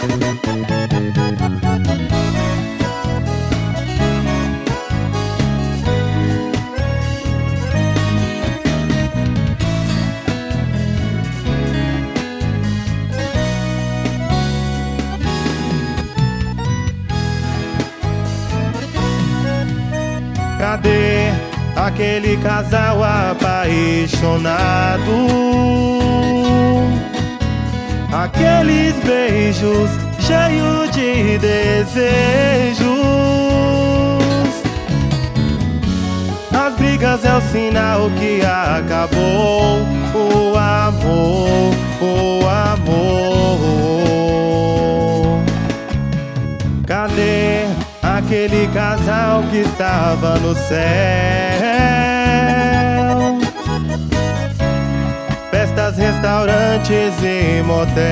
Cadê aquele casal apaixonado? Aqueles beijos cheios de desejos. As brigas é o sinal que acabou o amor, o amor. Cadê aquele casal que estava no céu? Festas, restaurantes e motel.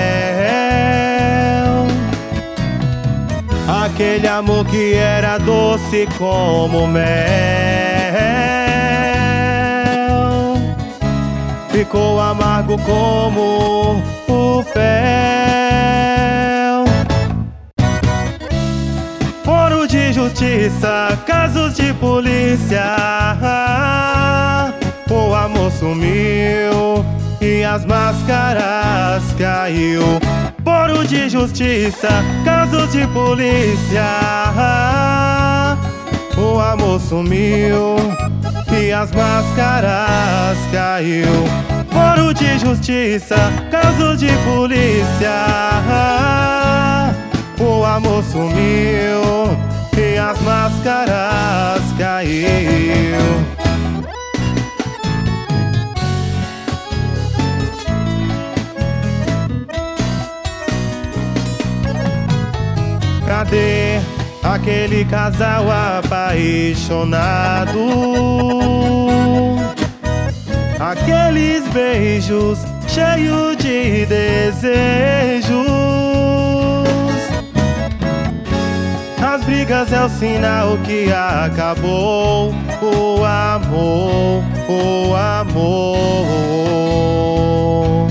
Aquele amor que era doce como mel ficou amargo como o fel. Foro de justiça, casos de polícia. O amor sumiu e as máscaras caiu. Foro de justiça, casos de polícia. O amor sumiu e as máscaras caiu. Foro de justiça, casos de polícia. O amor sumiu e as máscaras caiu. Cadê aquele casal apaixonado? Aqueles beijos cheios de desejos. As brigas é o sinal que acabou o amor, o amor.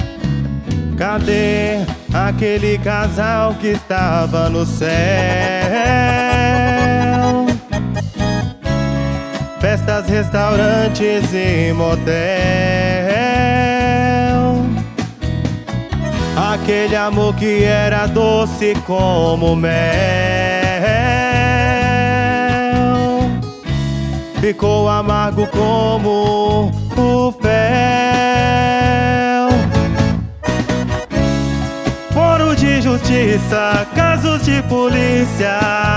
Cadê aquele casal que estava no céu? Festas, restaurantes e motel. Aquele amor que era doce como mel ficou amargo como o fel. Foro de justiça, casos de polícia.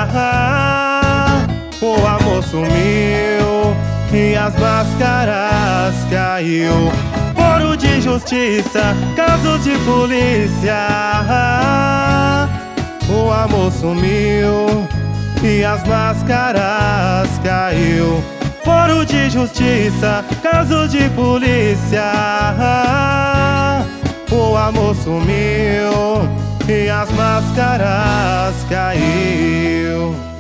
O amor sumiu e as máscaras caiu. Foro de justiça, casos de polícia. O amor sumiu e as máscaras caiu. Foro de justiça, casos de polícia. O amor sumiu e as máscaras caiu.